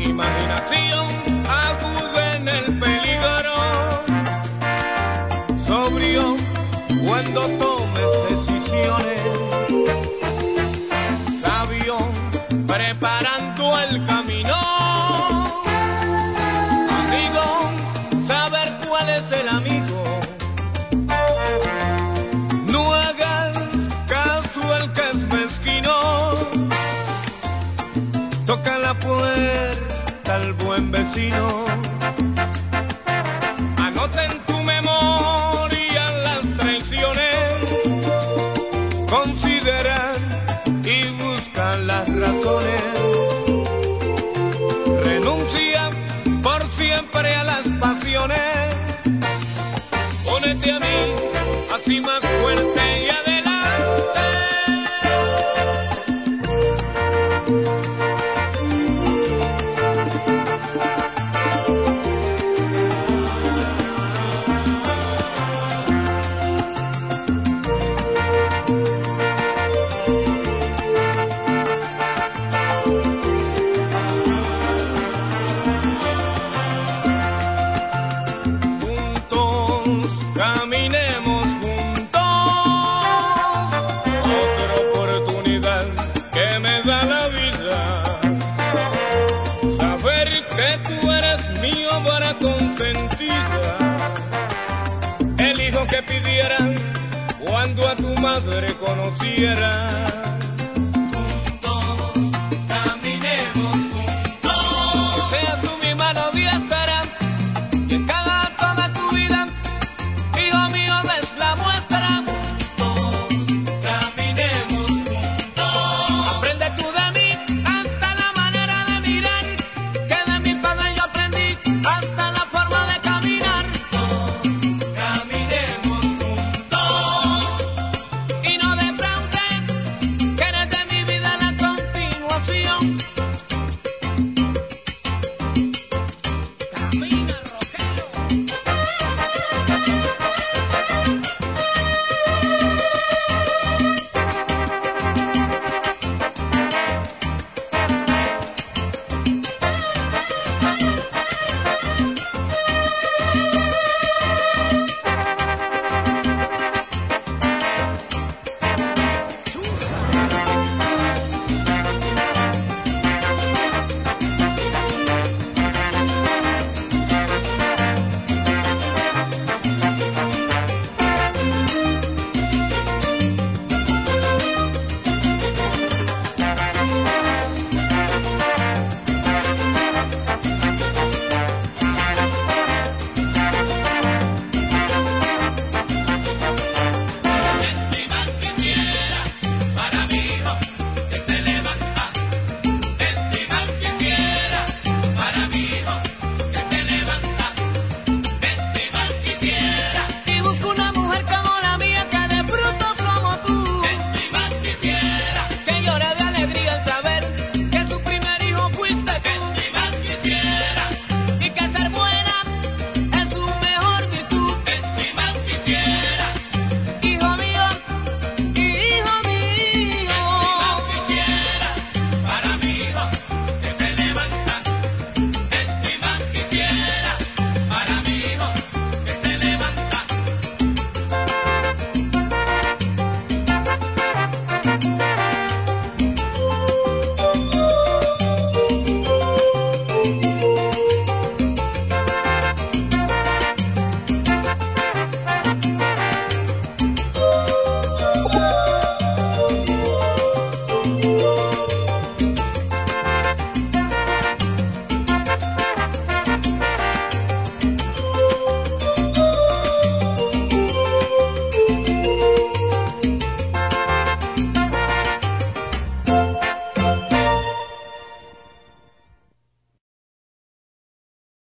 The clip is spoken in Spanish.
imaginación acude en el peligro, sobrio cuando tomes decisiones, sabio preparando el camino, amigo, saber cuál es el amigo. No hagas caso al que es mezquino, toca la puerta al buen vecino. Anota en tu memoria las traiciones, considera y busca las razones. Renuncia por siempre a las pasiones. Únete a mí, así más fuerte y adelante. Caminemos juntos, otra oportunidad que me da la vida, saber que tú eres mi obra consentida, el hijo que pidiera cuando a tu madre conociera.